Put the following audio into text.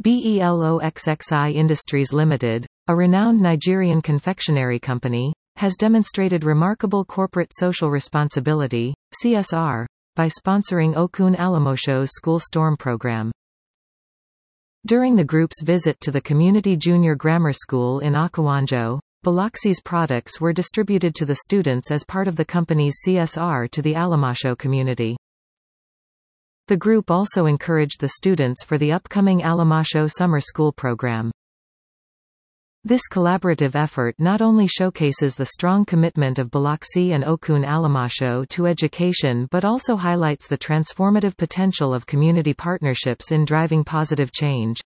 BELOXXI Industries Limited, a renowned Nigerian confectionery company, has demonstrated remarkable corporate social responsibility, CSR, by sponsoring Okun Alamosho's School Storm program. During the group's visit to the Community Junior Grammar School in Akawanjo, Biloxi's products were distributed to the students as part of the company's CSR to the Alamosho community. The group also encouraged the students for the upcoming Alamosho Summer School program. This collaborative effort not only showcases the strong commitment of Biloxi and Okun Alamosho to education but also highlights the transformative potential of community partnerships in driving positive change.